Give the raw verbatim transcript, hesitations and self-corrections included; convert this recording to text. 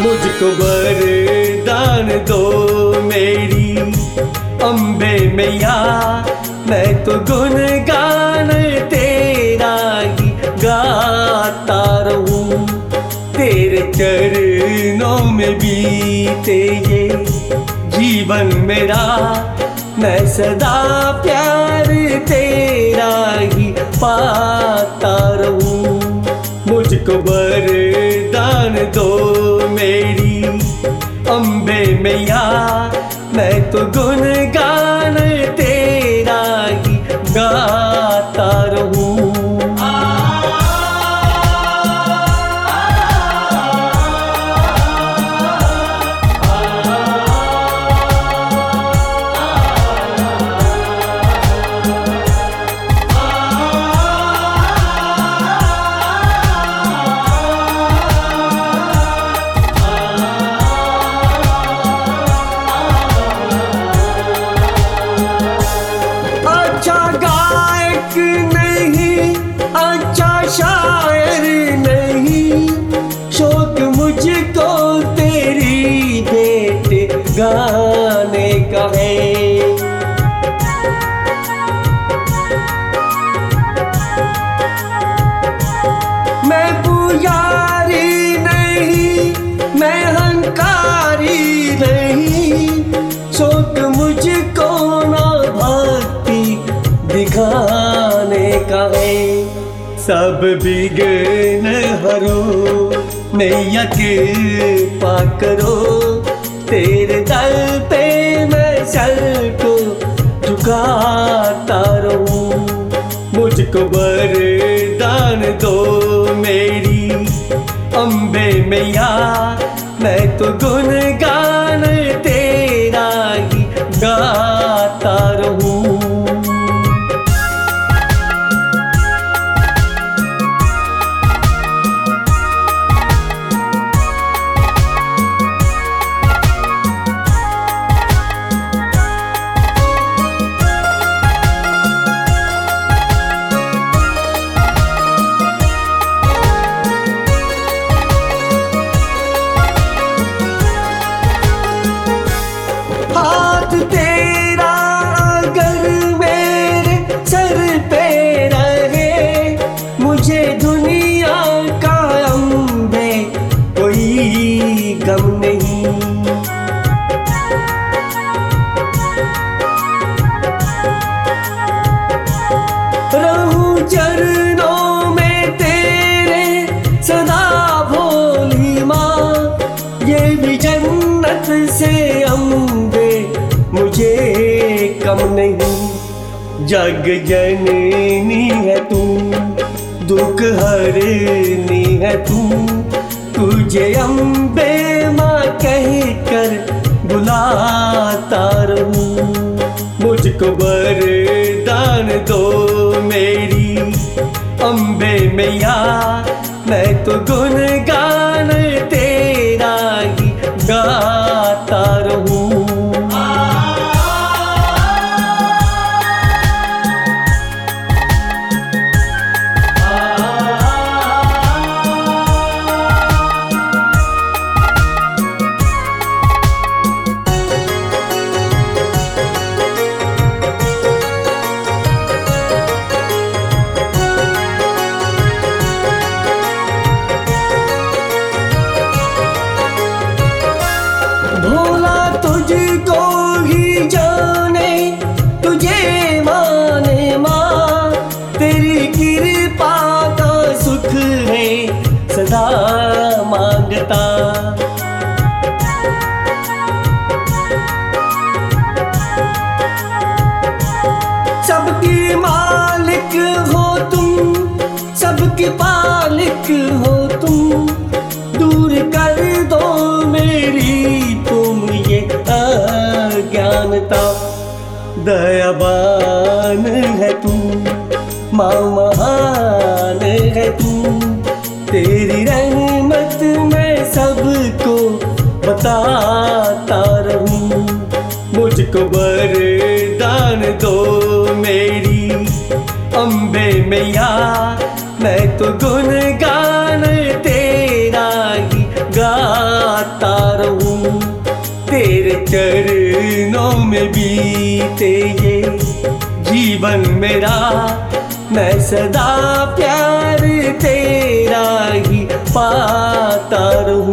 मुझको वरदान दो मेरी अम्बे मैया, मैं तो गुनगान तेरा ही गाता रहूं। तेरे चरणों में बीते ये जीवन मेरा, मैं सदा प्यार तेरा ही पाता रहूं। मुझको वरदान दो मेरी अम्बे मैया, मैं तो गुनगान तेरा ही गाता रहूं। शायर नहीं, शौक मुझको तेरी भेंट गाने का है। मैं पुजारी नहीं, मैं हंकारी नहीं, शौक मुझको ना भक्ति दिखाने का है। सब विघ्न हरो नैया कृपा करो, तेरे दर पे मैं सर को झुकाता रहूं। मुझको वरदान दो मेरी अम्बे मैया, मैं तो गुनगान तेरा ही गाता रहूं। हाथ तेरा अगर मेरे सर पे रहे, मुझे दुनिया का अम्बे कोई गम नहीं। रहूं चरणों में तेरे सदा भोली माँ, ये भी जन्नत से अम्बे मुझे कम नहीं। जग जननी है तू, दुख हरनी है तू, तुझे अम्बे माँ कह कर बुलाता रहूं। मुझको वरदान दो मेरी अम्बे मैया, मैं तो गुनगान तेरा ही गाता रहूं। भोला तुझको ही जाने, तुझे माने माँ, तेरी कृपा का सुख है सदा मांगता। सबकी मालिक हो तुम, सबकी पालिक हो तुम, दूर कर दो मेरी तुम ये अज्ञानता। दयावान है तू माँ, महान है तू, तेरी रहमत मैं सबको बताता रहूं। मुझको वरदान दो मेरी अम्बे मैया, मैं तो गुनगान तेरा ही गाता तेरे चरणों में बीते ये जीवन मेरा, मैं सदा प्यार तेरा ही पाता रहूं।